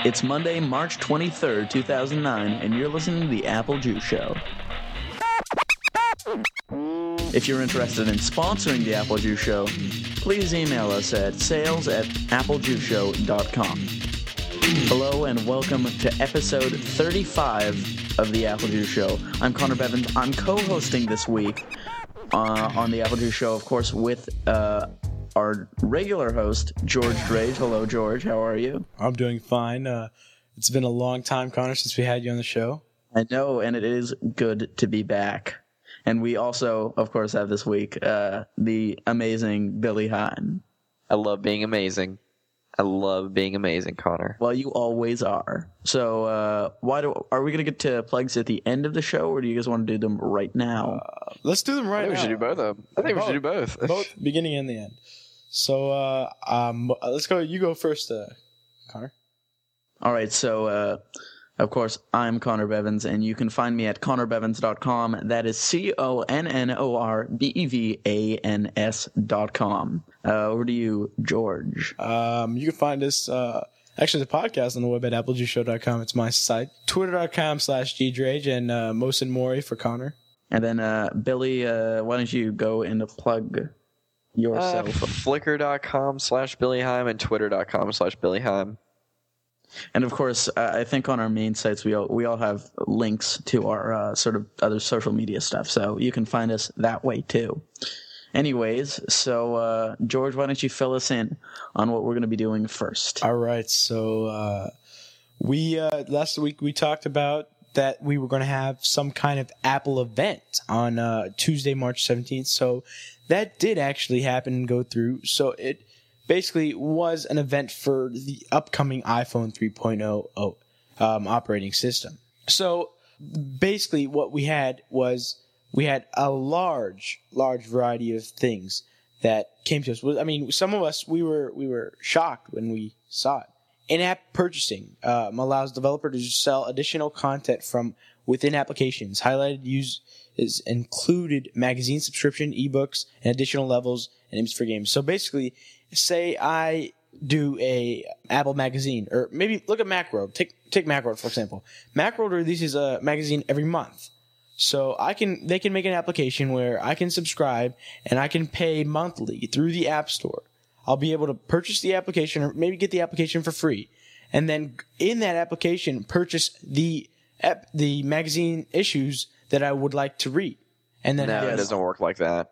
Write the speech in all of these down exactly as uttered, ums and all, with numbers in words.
It's Monday, March twenty-third, two thousand nine, and you're listening to The Apple Juice Show. If you're interested in sponsoring The Apple Juice Show, please email us at sales at applejuiceshow dot com. Hello and welcome to episode thirty-five of The Apple Juice Show. I'm Connor Bevins. I'm co-hosting this week uh, on The Apple Juice Show, of course, with uh, our regular host, George Drage. Hello, George. How are you? I'm doing fine. Uh, it's been a long time, Connor, since we had you on the show. I know, and it is good to be back. And we also, of course, have this week uh, the amazing Billy Heim. I love being amazing. I love being amazing, Connor. Well, you always are. So, uh, why do are we going to get to plugs at the end of the show, or do you guys want to do them right now? Uh, let's do them right I think now. we should do both of them. I think both. we should do both. Both, beginning and the end. So, uh, um, let's go. You go first, uh, Connor. All right. So, uh, of course, I'm Connor Bevins, and you can find me at connor bevins dot com. That is C O N N O R B E V A N S dot com. Uh, over to you, George. Um, you can find us, uh, actually the podcast on the web at apple juice show dot com. It's my site. Twitter dot com slash gdrage and uh, Mosin Mori for Connor. And then, uh, Billy, uh, why don't you go and plug yourself? Uh, Flickr dot com slash Billy Heim and Twitter dot com slash Billy Heim. And of course, uh, I think on our main sites we all we all have links to our uh, sort of other social media stuff, so you can find us that way too. Anyways, so uh, George, why don't you fill us in on what we're going to be doing first? All right, so uh, we uh, last week we talked about that we were going to have some kind of Apple event on uh, Tuesday, March seventeenth. So that did actually happen and go through. So it basically was an event for the upcoming iPhone three point oh um, operating system. So basically what we had was we had a large, large variety of things that came to us. I mean, some of us, we were we were shocked when we saw it. In-app purchasing um, allows developers to sell additional content from within applications. Highlighted use is included magazine subscription, ebooks, and additional levels and aims for games. So basically, say I do a Apple magazine, or maybe look at Macworld. Take take Macworld for example. Macworld releases a magazine every month, so I can they can make an application where I can subscribe and I can pay monthly through the App Store. I'll be able to purchase the application, or maybe get the application for free, and then in that application purchase the ep- the magazine issues that I would like to read. And then No, have- it doesn't work like that.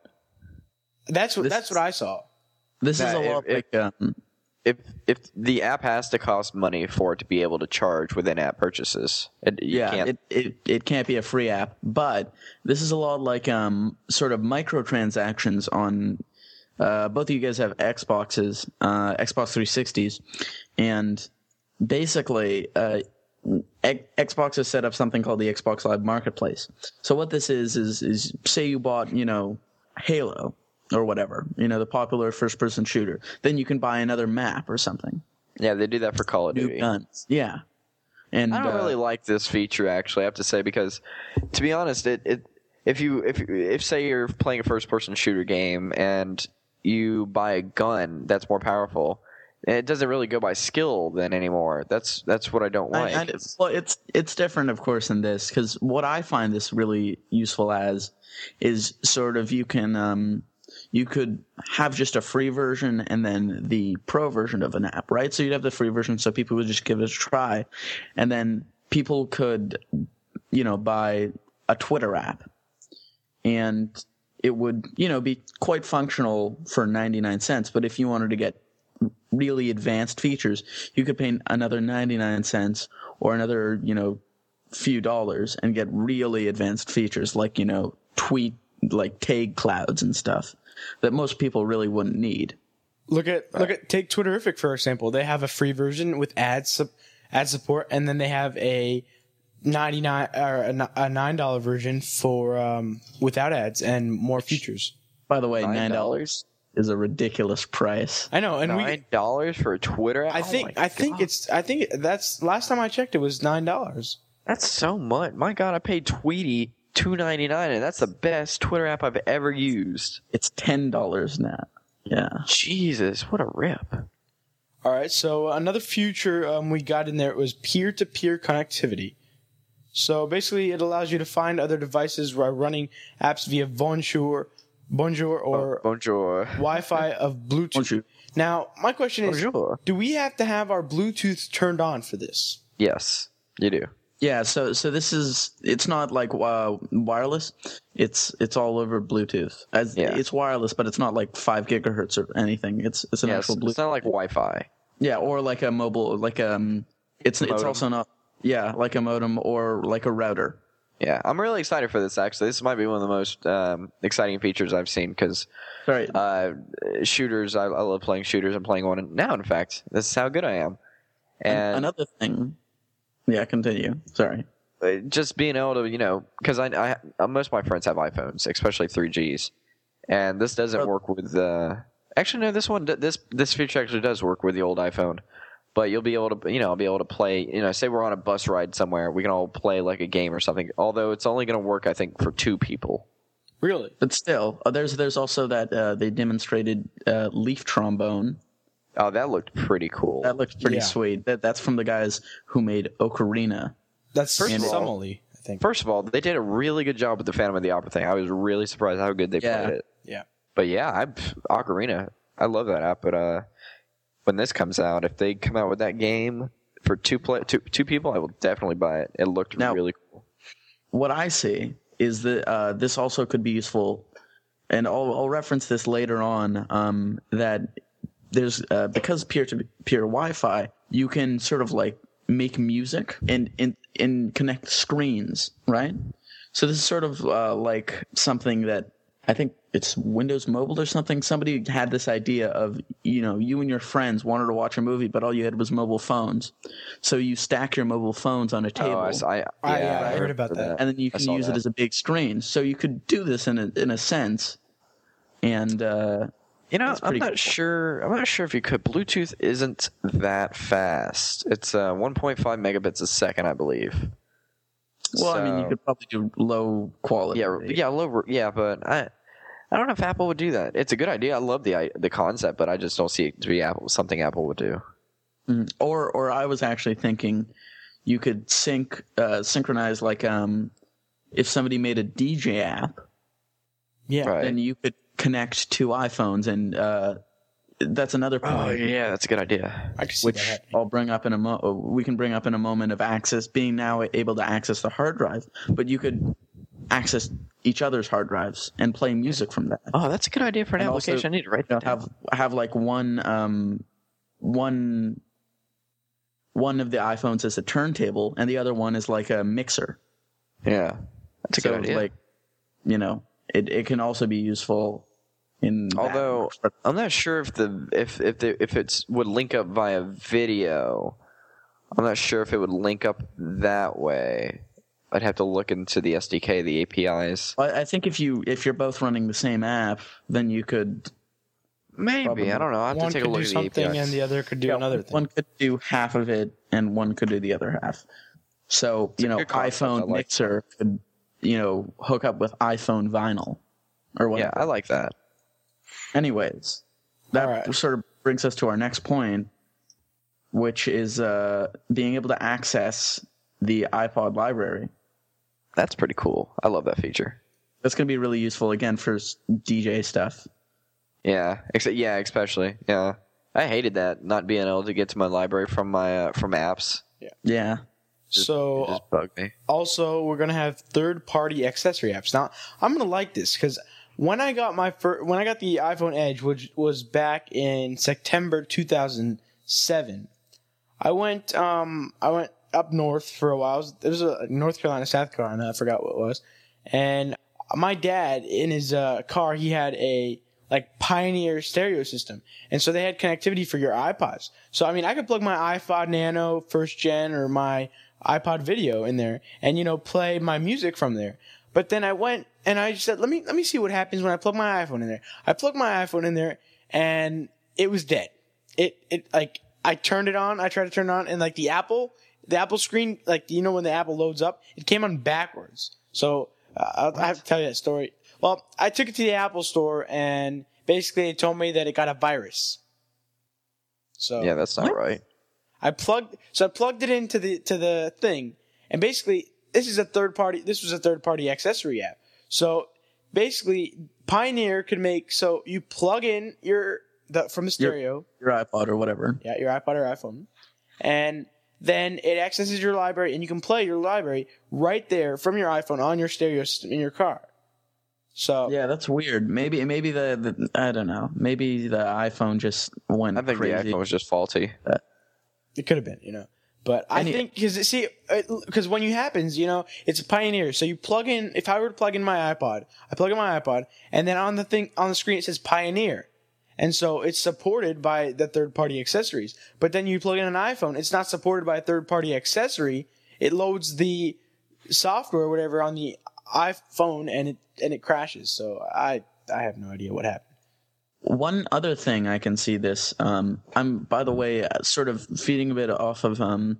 That's what This- that's what I saw. This is a That- lot if- like um, If if the app has to cost money for it to be able to charge with in-app purchases, it, you yeah, can't. it, it it can't be a free app, but this is a lot like um sort of microtransactions on. Uh, both of you guys have Xboxes, uh, Xbox three sixties, and basically, uh, X- Xbox has set up something called the Xbox Live Marketplace. So what this is is is say you bought, you know, Halo or whatever, you know, the popular first-person shooter, then you can buy another map or something. yeah, they do that for Call of New Duty. guns, yeah. And I don't uh, really like this feature, actually. I have to say, because to be honest, it, it if you if if say you're playing a first-person shooter game and you buy a gun that's more powerful, it doesn't really go by skill then anymore. That's that's what I don't like. I, I, well, it's it's different, of course, in this, because what I find this really useful as is sort of you can um, you could have just a free version and then the pro version of an app, right? So you'd have the free version, so people would just give it a try, and then people could, you know, buy a Twitter app, and it would, you know, be quite functional for ninety-nine cents. But if you wanted to get really advanced features, you could pay another ninety-nine cents or another, you know, few dollars and get really advanced features like, you know, tweet, like tag clouds and stuff that most people really wouldn't need. Look at look at take Twitterrific for example. They have a free version with ad su- ad support, and then they have a ninety-nine or a nine dollar version for um, without ads and more features. By the way, Nine nine dollars is a ridiculous price. I know, and we. Nine dollars for a Twitter app? I Oh think my I think God. it's I think that's last time I checked it was nine dollars. That's so much. My God, I paid Tweety two ninety-nine, and that's the best Twitter app I've ever used. It's ten dollars now. Yeah. Jesus, what a rip. All right, so another feature um, we got in there was peer-to-peer connectivity. So basically, it allows you to find other devices while running apps via Bonjour, Bonjour or Oh, bonjour. Wi-Fi of Bluetooth. Bonjour. Now, my question is, Bonjour. do we have to have our Bluetooth turned on for this? Yes, you do. Yeah, so so this is it's not like uh, wireless. It's it's all over Bluetooth. As Yeah. it's wireless, but it's not like five gigahertz or anything. It's it's an Yes, actual Bluetooth. it's not like Wi-Fi. Yeah, or like a mobile, like um, it's it's Modem. also not. Yeah, like a modem or like a router. Yeah, I'm really excited for this. Actually, this might be one of the most um, exciting features I've seen because Right. uh, shooters. I, I love playing shooters. I'm playing one now. In fact, this is how good I am. And Another thing. Yeah, continue. Sorry. uh, just being able to, you know, because I, I uh, most of my friends have iPhones, especially three Gs, and this doesn't Well- work with. Uh, actually, no, this one, d- this this feature actually does work with the old iPhone. But you'll be able to, you know, I'll be able to play, you know, say we're on a bus ride somewhere, we can all play like a game or something. Although it's only going to work, I think, for two people. Really? But still, uh, there's there's also that uh, they demonstrated uh, leaf trombone. Oh, that looked pretty cool. That looks pretty Yeah. sweet. That that's from the guys who made Ocarina. That's First of all- Summerly, I think. First of all, they did a really good job with the Phantom of the Opera thing. I was really surprised how good they Yeah. played it. Yeah. But yeah, I Ocarina, I love that app. But uh, when this comes out, if they come out with that game for two play two two people, I will definitely buy it. It looked Now- really cool. What I see is that uh, this also could be useful, and I'll, I'll reference this later on. Um, that there's uh, because peer-to-peer Wi-Fi, you can sort of like make music and and, and connect screens, right? So this is sort of uh, like something that I think it's Windows Mobile or something. Somebody had this idea of, you know, you and your friends wanted to watch a movie, but all you had was mobile phones. So you stack your mobile phones on a table. Oh, I, s- I, yeah, I- yeah, I heard remember about that. And then you I can saw use that. it as a big screen. So you could do this in a in a sense. And uh, You know, That's I'm pretty not cool. sure. I'm not sure if you could. Bluetooth isn't that fast. It's uh, one point five megabits a second, I believe. well, I mean, you So- could probably do low quality. Yeah, yeah, low. Yeah, but I, I don't know if Apple would do that. It's a good idea. I love the i- the concept, but I just don't see it to be Apple something Apple would do. Mhm. Or or I was actually thinking you could sync uh, synchronize like um if somebody made a D J app, Yeah. Right. then you could connect two iPhones, and uh, that's another point. Oh yeah, that's a good idea. I can see Which that happening. I'll bring up in a mo. We can bring up in a moment of access being now able to access the hard drive, but you could access each other's hard drives and play music from that. Oh, that's a good idea for an And also, application. I need to write You know, that down. have have like one um one one of the iPhones is a turntable, and the other one is like a mixer. Yeah, that's a so good idea. like, you know, it it can also be useful in. that. Although I'm not sure if the if if the, if it's would link up via video, I'm not sure if it would link up that way. I'd have to look into the S D K, the A P Is. I, I think if you if you're both running the same app, then you could. Maybe Probably. I don't know. I have One to take could a look do at the A P something Is. and the other could do Yeah, another thing. One could do half of it, and one could do the other half. So you a know, good concept. I iPhone like mixer could, you know, hook up with iPhone vinyl, or Yeah, whatever. I like that. Anyways, that All right. sort of brings us to our next point, which is uh, being able to access the iPod library. That's pretty cool. I love that feature. That's going to be really useful again for s- D J stuff. Yeah, except yeah, especially yeah. I hated that not being able to get to my library from my uh, from apps. Yeah. Just, So it just bugged me. also we're gonna have third-party accessory apps. Now I'm gonna like this because when I got my fir- when I got the iPhone Edge, which was back in September two thousand seven, I went um I went up north for a while. It was, it was a North Carolina, South Carolina. I forgot what it was, and my dad in his uh, car he had a like Pioneer stereo system, and so they had connectivity for your iPods. So I mean, I could plug my iPod Nano first gen or my iPod Video in there, and you know, play my music from there. But then I went and I said, let me let me see what happens when I plug my iPhone in there. I plugged my iPhone in there, and it was dead. It it like I turned it on. I tried to turn it on, and like the Apple the Apple screen, like you know when the Apple loads up, it came on backwards. So uh, I have to tell you that story. Well, I took it to the Apple store, and basically they told me that it got a virus. So Yeah, that's not What? right. I plugged so I plugged it into the to the thing, and basically this is a third party. This was a third party accessory app. So basically, Pioneer could make so you plug in your the from the stereo, Your iPod or whatever. yeah, your iPod or iPhone, and then it accesses your library, and you can play your library right there from your iPhone on your stereo system in your car. So Yeah, that's weird. Maybe maybe the, the I don't know. Maybe the iPhone just went I think crazy. the iPhone was just faulty. it could have been, you know. But I Any- think because see, because when it happens, you know, it's a Pioneer. So you plug in. If I were to plug in my iPod, I plug in my iPod, and then on the thing on the screen it says Pioneer, and so it's supported by the third party accessories. But then you plug in an iPhone, it's not supported by a third party accessory. It loads the software or whatever on the iPhone, and it and it crashes. So I I have no idea what happened. One other thing I can see this. Um, I'm, by the way, uh, sort of feeding a bit off of um,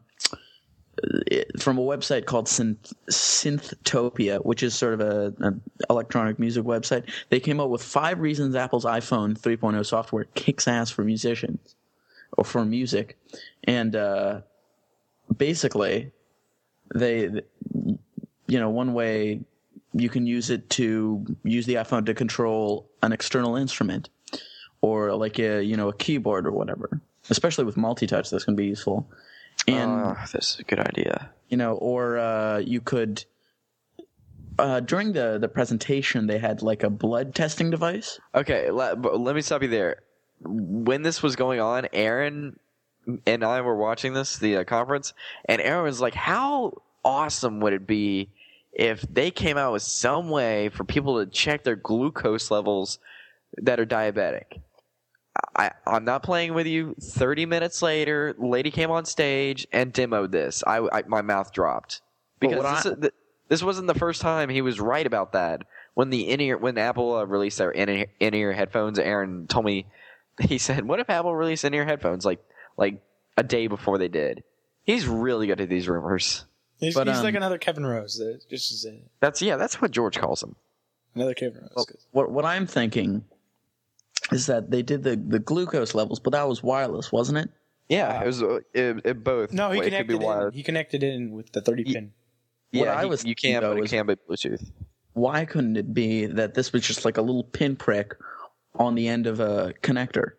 it, from a website called Synth, Synthtopia, which is sort of a, a electronic music website. They came up with five reasons Apple's iPhone three point oh software kicks ass for musicians or for music, and uh, basically, they, you know, one way you can use it to use the iPhone to control an external instrument. Or like a you know a keyboard or whatever, especially with multi-touch, that's going to be useful. And Oh, this is a good idea. you know, or uh, you could uh, during the the presentation they had like a blood testing device. Okay, let, but let me stop you there. When this was going on, Aaron and I were watching this, the uh, conference, and Aaron was like, how awesome would it be if they came out with some way for people to check their glucose levels that are diabetic? I, I'm not playing with you. thirty minutes later, lady came on stage and demoed this. I, I my mouth dropped because what this, I- is- th- this wasn't the first time he was right about that. When the in-ear, when Apple uh, released their in-ear, in-ear headphones, Aaron told me, he said, "What if Apple released in-ear headphones like like a day before they did?" He's really good at these rumors. He's, But, he's um, like another Kevin Rose. uh, Just as a, That's yeah, that's what George calls him. another Kevin Rose. What what I'm thinking is that they did the, the glucose levels, but that was wireless, wasn't it? Yeah, it was uh, it, it both. No, he Well, it could be connected in. wired. He connected in with the thirty pin. Yeah, What I he- was you thinking, can, though, but it is- can be Bluetooth. Why couldn't it be that this was just like a little pinprick on the end of a connector?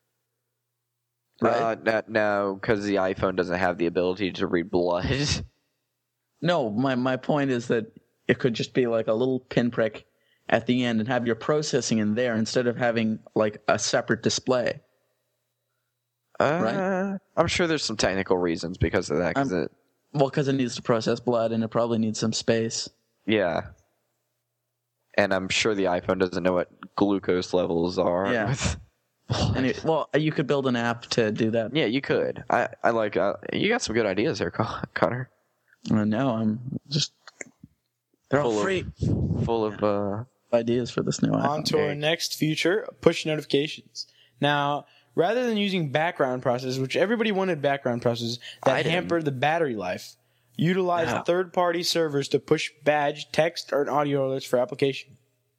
Right? Uh, no, no, because the iPhone doesn't have the ability to read blood. No, my, my point is that it could just be like a little pinprick at the end and have your processing in there instead of having like a separate display. Uh, Right. I'm sure there's some technical reasons because of that. 'cause Um, it, Well, because it needs to process blood and it probably needs some space. yeah. And I'm sure the iPhone doesn't know what glucose levels are. Yeah. with- And it, well, you could build an app to do that. yeah, you could. I, I like. Uh, you got some good ideas there, Con- Connor. Uh, no, I'm just they're all Full of- free Full of. Uh, ideas for this new iPhone. On to our next feature, push notifications. Now, rather than using background processes, which everybody wanted background processes that I didn't. hamper the battery life, utilize Yeah. third-party servers to push badge, text, or audio alerts for application.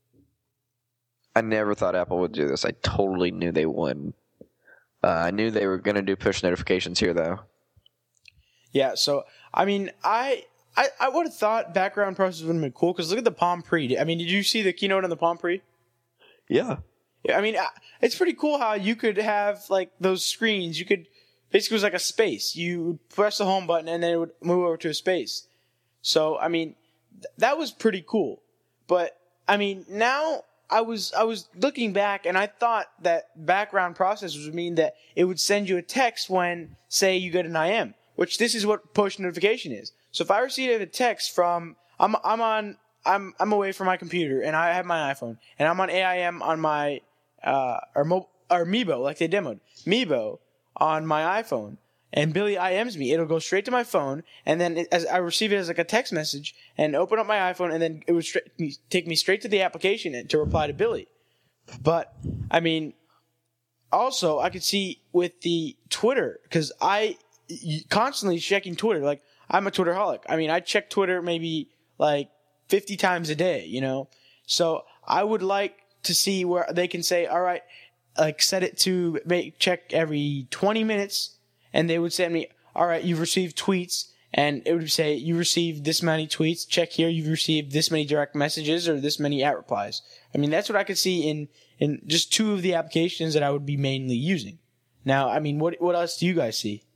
I never thought Apple would do this. I totally knew they would. Uh, I knew they were going to do push notifications here, though. Yeah, so I mean, I I, I would have thought background processes would have been cool because look at the Palm Pre. I mean, did you see the keynote on the Palm Pre? Yeah. Yeah, I mean, uh, it's pretty cool how you could have like those screens. You could basically it was like a space. You would press the home button and then it would move over to a space. So I mean, th- that was pretty cool. But I mean, now I was I was looking back and I thought that background processes would mean that it would send you a text when, say, you get an I M, which this is what push notification is. So if I receive a text from I'm I'm on I'm I'm away from my computer and I have my iPhone and I'm on A I M on my uh or Mo- or Meebo like they demoed Meebo on my iPhone and Billy I Ms me, it'll go straight to my phone and then it, as I receive it as like a text message and open up my iPhone and then it would stra- take me straight to the application and to reply to Billy. But I mean, also I could see with the Twitter because I y- constantly checking Twitter. Like I'm a Twitterholic. I mean, I check Twitter maybe like fifty times a day, you know? So I would like to see where they can say, all right, like set it to make check every twenty minutes, and they would send me, all right, you've received tweets, and it would say you received this many tweets. Check here, you've received this many direct messages or this many at replies. I mean, that's what I could see in in just two of the applications that I would be mainly using. Now, I mean, what what else do you guys see?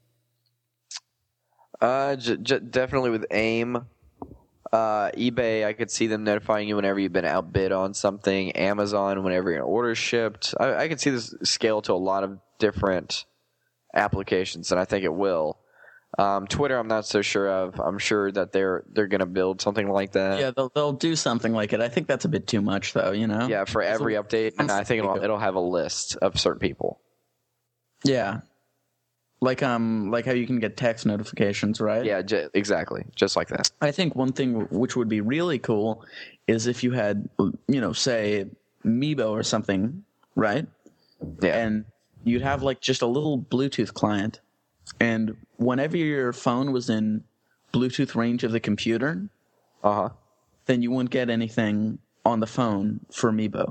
Uh, j- j- definitely with AIM. Uh, eBay, I could see them notifying you whenever you've been outbid on something. Amazon, whenever your order's shipped. I, I could see this scale to a lot of different applications, and I think it will. Um, Twitter, I'm not so sure of. I'm sure that they're they're going to build something like that. Yeah, they'll they'll do something like it. I think that's a bit too much, though. You know. Yeah, for every update, and I think it'll it'll have a list of certain people. Yeah. Like um, like how you can get text notifications, right? Yeah, j- exactly, just like that. I think one thing which would be really cool is if you had, you know, say Meebo or something, right? Yeah, And you'd have like just a little Bluetooth client, and whenever your phone was in Bluetooth range of the computer, uh huh. then you wouldn't get anything on the phone for Meebo.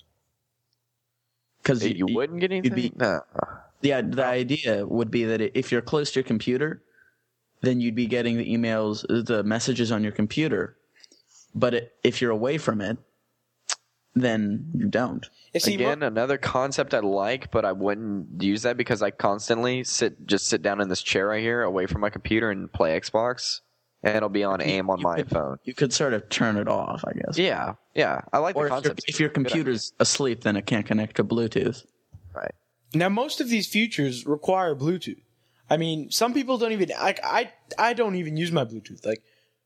Because You, you wouldn't get anything. be- no. Yeah, the idea would be that if you're close to your computer, then you'd be getting the emails, the messages on your computer. But it, if you're away from it, then you don't. You see, Again, mo- another concept I like, but I wouldn't use that because I constantly sit just sit down in this chair right here, away from my computer, and play Xbox, and it'll be on AIM on You my could- phone. You could sort of turn it off, I guess. Yeah, yeah, I like Or the if, your- concept. if your computer's asleep, then it can't connect to Bluetooth. Right. Now, most of these features require Bluetooth. I mean, some people don't even like. I I don't even use my Bluetooth. Like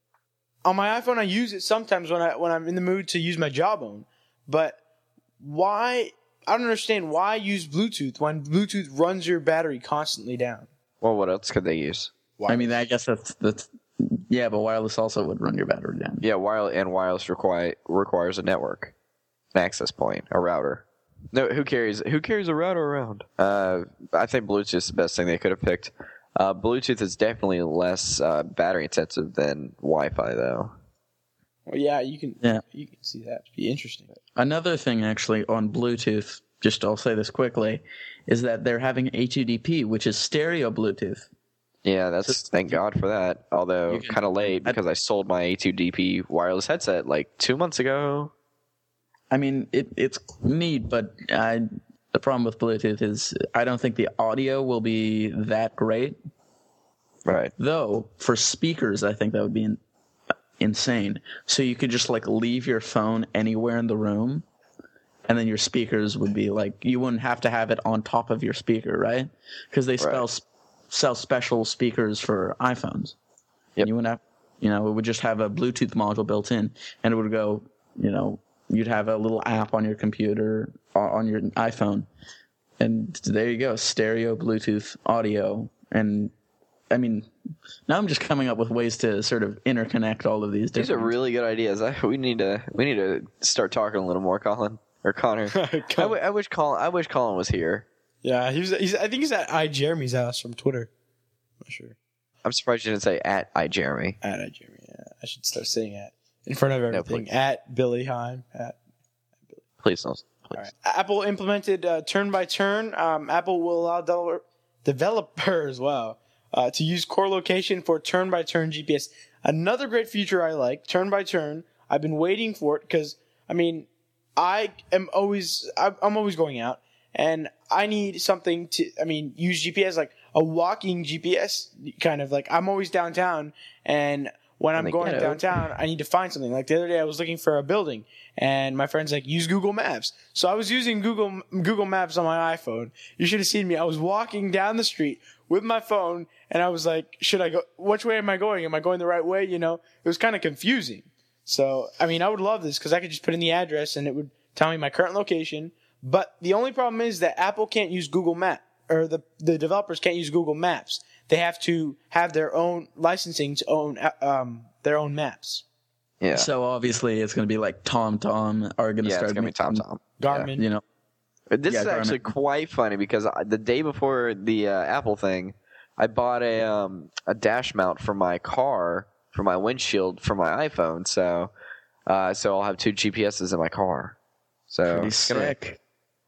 on my iPhone, I use it sometimes when I when I'm in the mood to use my Jawbone. But why? I don't understand why use Bluetooth when Bluetooth runs your battery constantly down. Well, what else could they use? Why? I mean, I guess that's that's yeah, but wireless also would run your battery down. Yeah, wireless and wireless require requires a network, an access point, a router. No, who carries who carries a router around? Uh, I think Bluetooth is the best thing they could have picked. Uh, Bluetooth is definitely less uh, battery intensive than Wi-Fi, though. Well, yeah, you can. Yeah. You can see that. It'd be interesting. Another thing, actually, on Bluetooth, just I'll say this quickly, is that they're having A two D P, which is stereo Bluetooth. Yeah, that's thank God for that. Although You can- kind of late because I sold my A two D P wireless headset like two months ago. I mean, it, it's neat, but I, the problem with Bluetooth is I don't think the audio will be that great. Right. Though, for speakers, I think that would be in, insane. So you could just, like, leave your phone anywhere in the room, and then your speakers would be, like, you wouldn't have to have it on top of your speaker, right? Because they spell, Right. sell special speakers for iPhones. Yep. And you wouldn't have, you know, it would just have a Bluetooth module built in, and it would go, you know, you'd have a little app on your computer, on your iPhone, and there you go, stereo Bluetooth audio. And I mean, now I'm just coming up with ways to sort of interconnect all of these These are different. really good ideas. I, we need to we need to start talking a little more, Colin or Connor. I, w- I wish Colin I wish Colin was here. Yeah, he's, he's. I think he's at I Jeremy's house from Twitter. Not sure. I'm surprised you didn't say at iJeremy. At I Jeremy. Yeah, I should start saying at in front of everything. please. At Billy Heim. At. Please don't. Please. All right. Apple implemented uh, turn by turn. Um, Apple will allow developer, developers, wow, uh, to use core location for turn by turn G P S. Another great feature I like, turn by turn. I've been waiting for it because I mean, I am always I- I'm always going out, and I need something to. I mean, use G P S like a walking G P S kind of like. I'm always downtown, and when I'm the going ghetto. downtown, I need to find something. Like the other day, I was looking for a building, and my friend's like, use Google Maps. So I was using Google Google Maps on my iPhone. You should have seen me. I was walking down the street with my phone, and I was like, should I go? Which way am I going? Am I going the right way? You know, it was kind of confusing. So, I mean, I would love this because I could just put in the address, and it would tell me my current location. But the only problem is that Apple can't use Google Map, or the, the developers can't use Google Maps. They have to have their own licensing to own um, their own maps. Yeah. So obviously it's going to be like TomTom are going to yeah, start it's gonna be Tom making, Tom. Garmin. You know, This Yeah, is actually Garmin. quite funny because I, the day before the uh, Apple thing, I bought a um, a dash mount for my car for my windshield for my iPhone. So uh, so I'll have two G P Ses in my car. So pretty it's gonna, sick.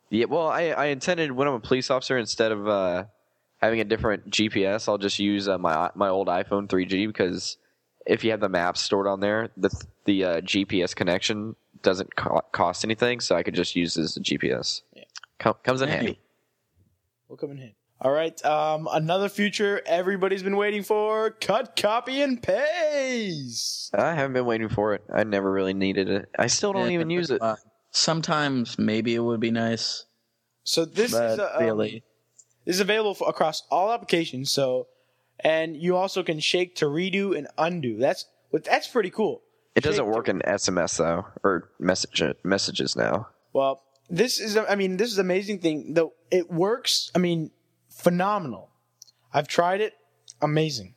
Yeah, well, I, I intended when I'm a police officer, instead of uh, having a different G P S, I'll just use uh, my my old iPhone three G, because if you have the maps stored on there, the the uh, G P S connection doesn't co- cost anything, so I could just use this as a G P S. Yeah. Com- comes in Handy. handy. Will come in handy. All right. Um, another feature everybody's been waiting for: cut, copy, and paste. I haven't been waiting for it. I never really needed it. I still don't Yeah, even use it. uh, Sometimes maybe it would be nice, So this but is a, um, really, this is available for, across all applications. So, and you also can shake to redo and undo. That's what that's pretty cool. It doesn't Shake to- work in S M S though, or message messages now. Well, this is, I mean, this is an amazing thing. Though it works, I mean, phenomenal. I've tried it. Amazing.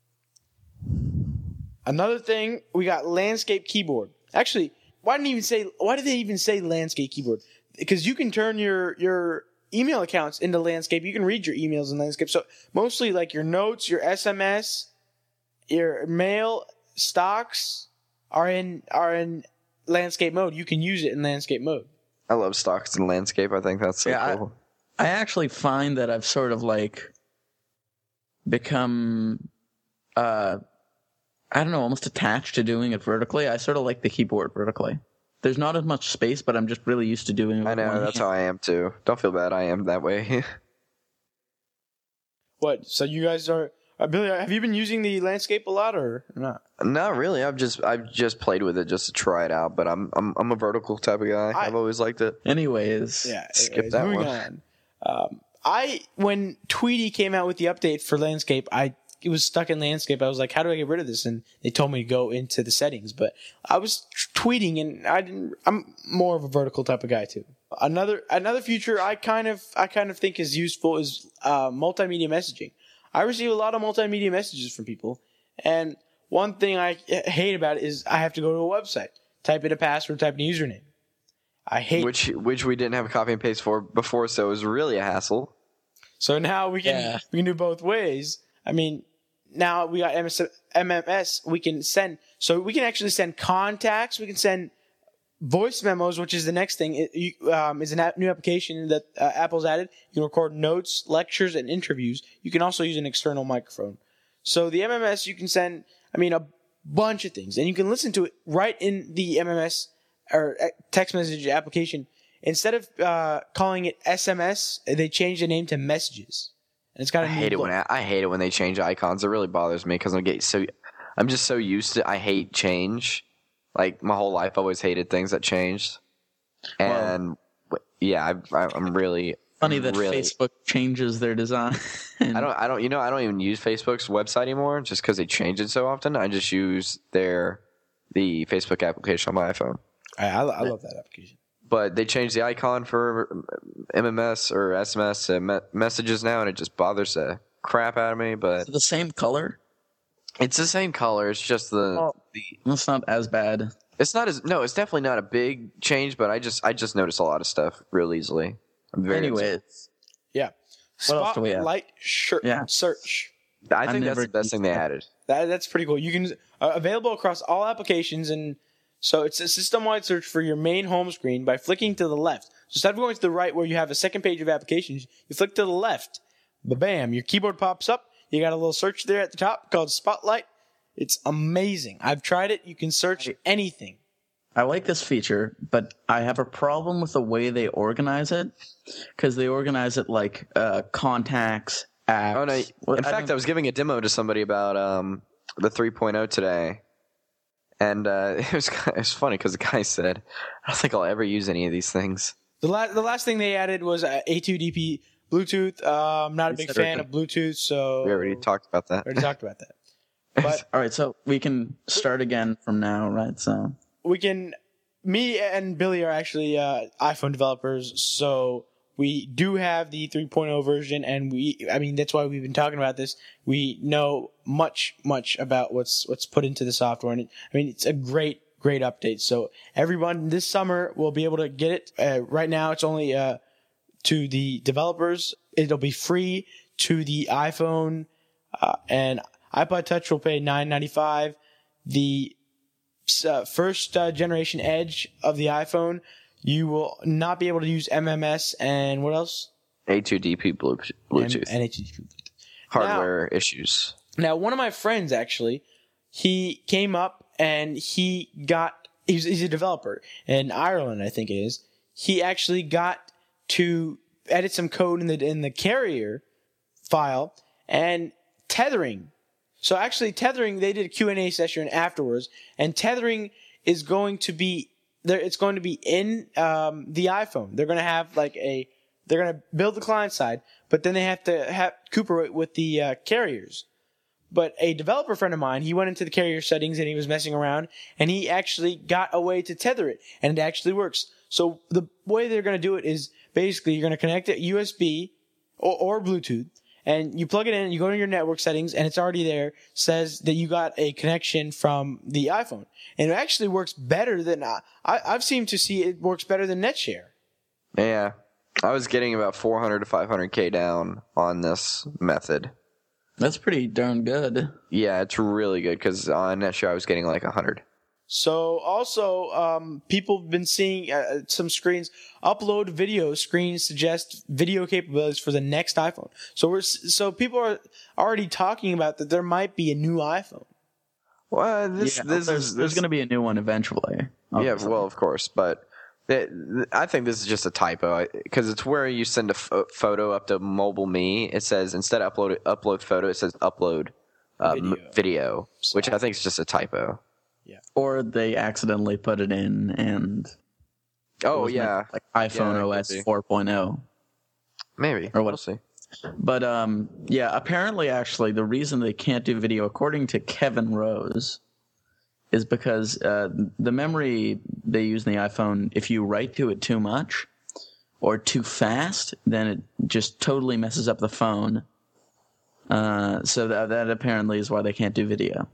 Another thing, we got landscape keyboard. Actually, why didn't even say, why did they even say landscape keyboard? Because you can turn your, your email accounts into landscape. You can read your emails in landscape. So mostly like your notes, your S M S, your mail, stocks are in, are in landscape mode. You can use it in landscape mode. I love stocks and landscape. I think that's so Yeah, I- cool. I actually find that I've sort of like become, uh, I don't know, almost attached to doing it vertically. I sort of like the keyboard vertically. There's not as much space, but I'm just really used to doing it. I with know, one that's hand. how I am too. Don't feel bad. I am that way. What? So you guys are, uh, Billy, have you been using the landscape a lot or not? Not really. I've just I've just played with it just to try it out. But I'm I'm I'm a vertical type of guy. I- I've always liked it. Anyways, Yeah. Skip anyways, that moving one. on. Um, I when Tweety came out with the update for landscape, I it was stuck in landscape. I was like, how do I get rid of this? And they told me to go into the settings, but I was tweeting and I didn't. I'm more of a vertical type of guy too. Another another feature I kind of I kind of think is useful is uh, multimedia messaging. I receive a lot of multimedia messages from people, and one thing I hate about it is I have to go to a website, type in a password, type in a username. I hate. Which which we didn't have a copy and paste for before, so it was really a hassle. So now we can Yeah. we can do both ways. I mean, now we got M M S. We can send, so we can actually send contacts. We can send voice memos, which is the next thing. It you, um, is a app, new application that uh, Apple's added. You can record notes, lectures, and interviews. You can also use an external microphone. So the M M S, you can send, I mean, a bunch of things, and you can listen to it right in the M M S or uh, text message application. Instead of uh, calling it S M S, they changed the name to Messages, and it's got a I new hate it look. when I, I hate it when they change icons. It really bothers me because I'm getting so I'm just so used to. I hate change. Like my whole life, I always hated things that changed. And w yeah, I, I, I'm really funny that really, Facebook changes their design. I don't. I don't. You know, I don't even use Facebook's website anymore just because they change it so often. I just use their the Facebook application on my iPhone. I, I, I love that application. But they changed the icon for M M S or S M S to me- messages now, and it just bothers the crap out of me. But the same color. it's the same color. It's just the Oh. the. That's not as bad. It's not as no. It's definitely not a big change, but I just I just notice a lot of stuff real easily. I'm very Anyways, Yeah. What else do we have? Spotlight shirt Yeah. search. I think that's never the best thing they added. That that's pretty cool. You can uh, available across all applications, and so it's a system-wide search for your main home screen by flicking to the left. So instead of going to the right where you have a second page of applications, you flick to the left. Ba-bam! Your keyboard pops up. You got a little search there at the top called Spotlight. It's amazing. I've tried it. You can search anything. I like this feature, but I have a problem with the way they organize it, because they organize it like uh, contacts, apps. Oh no! Well, In I fact, don't- I was giving a demo to somebody about um, the three point oh today, and uh, it was it was funny because the guy said, "I don't think I'll ever use any of these things." The last the last thing they added was uh, A two D P Bluetooth. Uh, I'm not a We big said fan it. of Bluetooth, so We already talked about that. already talked about that. But all right, so we can start again from now, right? So we can. Me and Billy are actually uh, iPhone developers, so we do have the three point oh version, and we. I mean, that's why we've been talking about this. We know much, much about what's what's put into the software, and it, I mean, it's a great, great update. So everyone this summer will be able to get it. Uh, right now, it's only uh, to the developers. It'll be free to the iPhone uh, and iPod Touch will pay nine ninety-five. The uh, first uh, generation Edge of the iPhone, You will not be able to use M M S and what else? A two D P Bluetooth. And, and H D D. Hardware now, issues. Now, one of my friends actually, he came up and he got. He's, he's a developer in Ireland, I think it is. He actually got to edit some code in the in the carrier file and tethering. So actually, tethering. They did a Q and A session afterwards, and tethering is going to be there. It's going to be in um, the iPhone. They're going to have like a. They're going to build the client side, but then they have to have cooperate with the uh, carriers. But a developer friend of mine, he went into the carrier settings and he was messing around, and he actually got a way to tether it, and it actually works. So the way they're going to do it is basically you're going to connect it U S B or, or Bluetooth, and you plug it in, you go to your network settings, and it's already there, says that you got a connection from the iPhone. And it actually works better than, I, I've seemed to see it works better than NetShare. Yeah. I was getting about four hundred to five hundred K down on this method. That's pretty darn good. Yeah, it's really good because on NetShare I was getting like one hundred. So also, um, people have been seeing uh, some screens upload video screens suggest video capabilities for the next iPhone. So we're so people are already talking about that there might be a new iPhone. Well, this yeah, this there's, is there's going to be a new one eventually. Obviously. Yeah, well, of course, but. It, I think this is just a typo because it's where you send a f- photo up to Mobile Me. It says instead of upload upload photo, it says upload uh, video, m- video which I think is just a typo. Yeah. Or they accidentally put it in and. Oh yeah, like iPhone yeah, O S four point oh. Maybe or what? We'll see. But um, yeah. Apparently, actually, the reason they can't do video, according to Kevin Rose, is because uh, the memory they use in the iPhone, if you write to it too much or too fast, then it just totally messes up the phone. Uh, so that, that apparently is why they can't do video.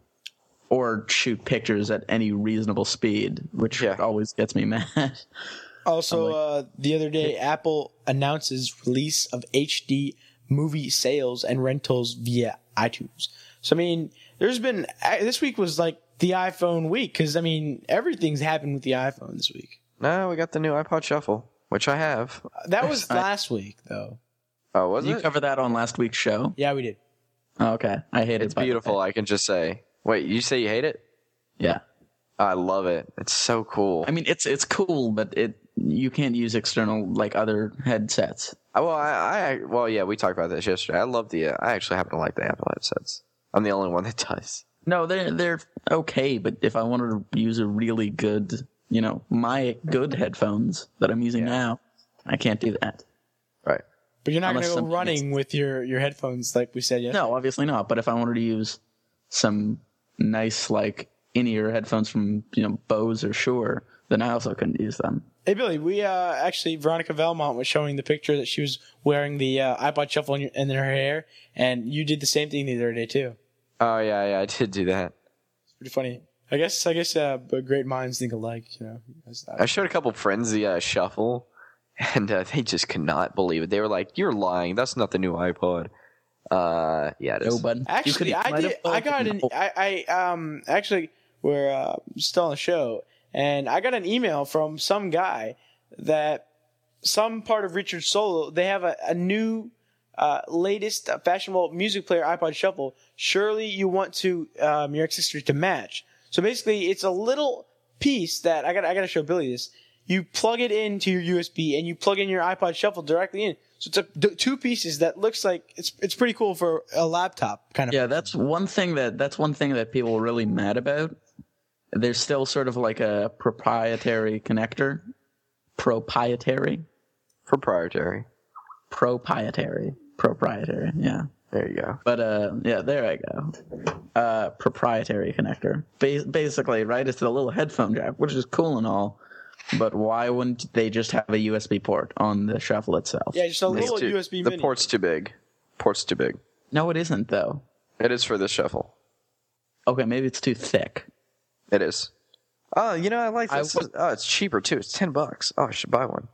Or shoot pictures at any reasonable speed, which yeah. always gets me mad. Also, like, uh, the other day, Apple announces release of H D movie sales and rentals via iTunes. So, I mean, there's been – this week was like the iPhone week because, I mean, everything's happened with the iPhone this week. No, we got the new iPod Shuffle, which I have. That was last week, though. Oh, was Did it? you cover that on last week's show? Yeah, we did. Oh, okay. I hate it. It's beautiful, I can just say. Wait, you say you hate it? Yeah. I love it. It's so cool. I mean, it's it's cool, but it you can't use external, like, other headsets. Well, I, I well, yeah, we talked about this yesterday. I love the. Uh, I actually happen to like the Apple headsets. I'm the only one that does. No, they're they're okay, but if I wanted to use a really good, you know, my good headphones that I'm using Yeah. now, I can't do that. Right. But you're not going Unless to go something running with your, your headphones like we said yesterday. No, obviously not. But if I wanted to use some nice, like, in-ear headphones from, you know, Bose or Shure, then I also couldn't use them. Hey, Billy, we uh, actually, Veronica Velmont was showing the picture that she was wearing the uh, iPod Shuffle in, your, in her hair, and you did the same thing the other day, too. Oh yeah, yeah, I did do that. It's pretty funny. I guess, I guess, uh, but great minds think alike, you know. I showed a couple friends the uh, Shuffle, and uh, they just could not believe it. They were like, "You're lying. That's not the new iPod." Uh, yeah, it is. No, bud. Actually, You could- I might did. have I got an. I, I um. Actually, we're uh, still on the show, and I got an email from some guy that some part of Richard Solo. They have a, a new, uh, latest uh, fashionable music player iPod Shuffle. Surely you want to um, your accessory to match. So basically, it's a little piece that I got. I got to show Billy this. You plug it into your U S B and you plug in your iPod Shuffle directly in. So it's a, d- two pieces that looks like it's it's pretty cool for a laptop kind of. Yeah, that's one thing that that's one thing that people are really mad about. There's still sort of like a proprietary connector. Proprietary? Proprietary. Proprietary. Proprietary, yeah. There you go. But uh, yeah, there I go. Uh, proprietary connector. Ba- basically, right? It's a little headphone jack, which is cool and all. But why wouldn't they just have a U S B port on the Shuffle itself? Yeah, just a little too, U S B the mini. port's too big. Port's too big. No, it isn't though. It is for the Shuffle. Okay, maybe it's too thick. It is. Oh, you know, I like I this. would- oh, it's cheaper too. It's ten bucks. Oh, I should buy one.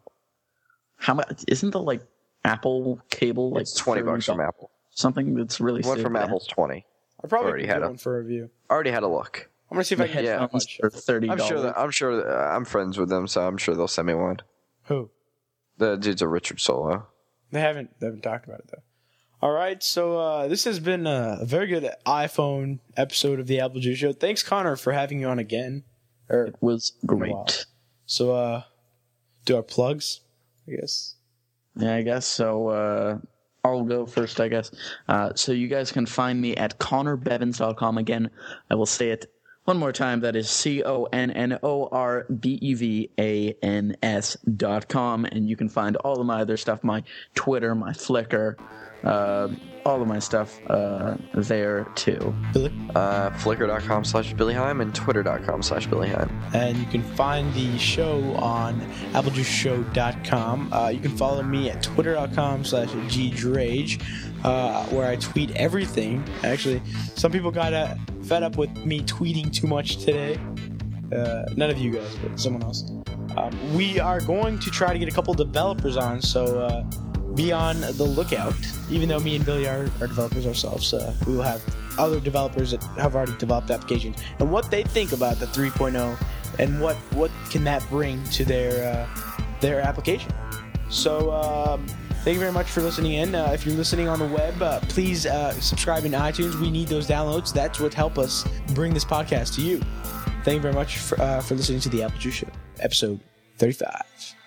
How much? Isn't the like Apple cable like It's twenty bucks from Apple. Something that's really One from stupid. Apple's twenty. I probably already could had do a- one for a review. Already had a look. I'm gonna see if I The can get Yeah. how headphones much. for thirty I'm dollars. sure that I'm sure that, uh, I'm friends with them, so I'm sure they'll send me one. Who? The dude's a Richard Solo. They haven't. They haven't talked about it though. All right, so uh, this has been a, a very good iPhone episode of the Apple Juice Show. Thanks, Connor, for having you on again. Or It was a while. great. so, uh, do our plugs, I guess. Yeah, I guess so. Uh, I'll go first, I guess. Uh, so you guys can find me at connor bevins dot com. Again, I will say it one more time. That is C O N N O R B E V A N S dot com. And you can find all of my other stuff, my Twitter, my Flickr, uh, all of my stuff uh, there too. Billy? Uh, Flickr.com slash BillyHeim and Twitter.com slash BillyHeim. And you can find the show on apple juice show dot com. Uh, you can follow me at twitter.com slash gdrage, uh, where I tweet everything. Actually, some people got uh, fed up with me tweeting too much today. Uh, none of you guys, but someone else. Um, we are going to try to get a couple developers on, so uh, be on the lookout. Even though me and Billy are, are developers ourselves, uh, we will have other developers that have already developed applications and what they think about the three point oh and what what can that bring to their uh, their application. So um, thank you very much for listening in. Uh, if you're listening on the web, uh, please uh, subscribe in iTunes. We need those downloads. That's what help us bring this podcast to you. Thank you very much for, uh, for listening to the Apple Juice Show, episode thirty-five.